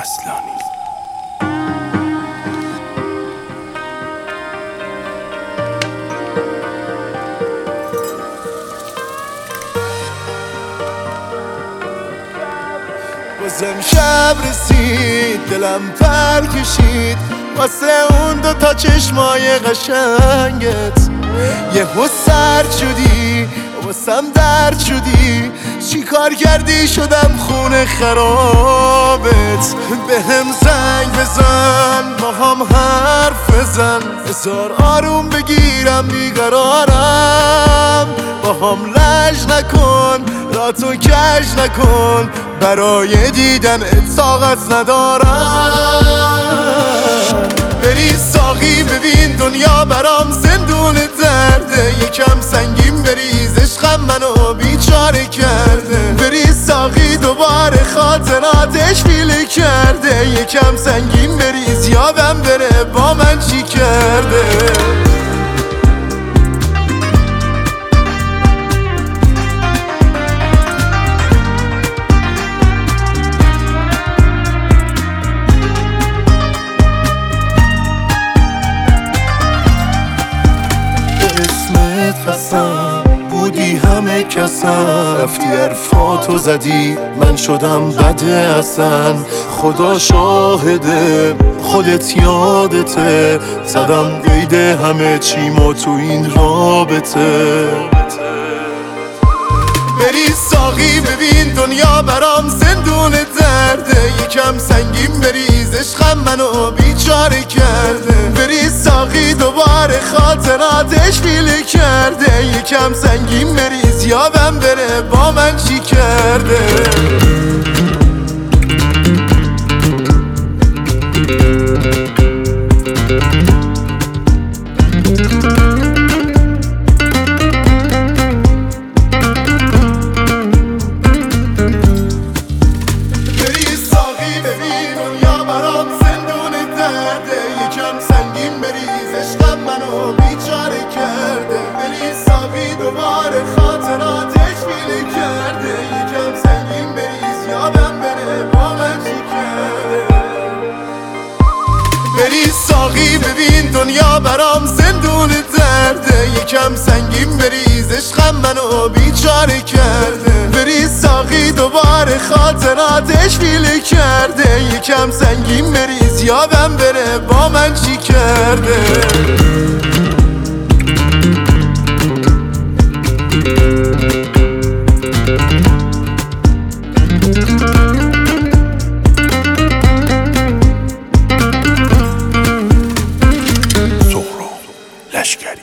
اصلانی. بازم شب رسید، دلم پر کشید واسه اون دوتا چشمای قشنگت. یهو سرد شدی واسم درد شدی، چی کار کردی شدم خونه خرابت. بهم زنگ بزن با هم حرف بزن، بذار آروم بگیرم بیقرارم. با هم لج نکن راتو کج نکن، برای دیدن طاقت ندارم. بری ساقی ببین دنیا برام زندون درده، یکم سنگین بریز عشقم منو بیچاره کرده. بری ساقی دوباره خاطراتش پیله کرده، یکم سنگین بریز یادم بره با من چی کرده. بودی همه کسم، رفتی حرفاتو زدی من شدم بده اصلا. خدا شاهده خودت یادته، زدم قید همه چیمو تو این رابطه. بری ساقی ببین دنیا برام زندون درده، یکم سنگین بریز عشقم منو بیچاره کرده. بری ساقی دوباره خاطراتش پیله کرده، یکم سنگین بریز یادم بره با من چی کرده. بیچاره کرده بری ساقی دوباره خاطراتش پیله کرده، یکم سنگین بریز یادم بره با من چی کرده. بری ساقی ببین دنیا برام زندون درده، یکم سنگین بریز عشقم منو بیچاره کرده. بری ساقی دوباره خاطراتش پیله کرده، یکم سنگین بریز یادم بره با من چی کرده. سهراب لشکری.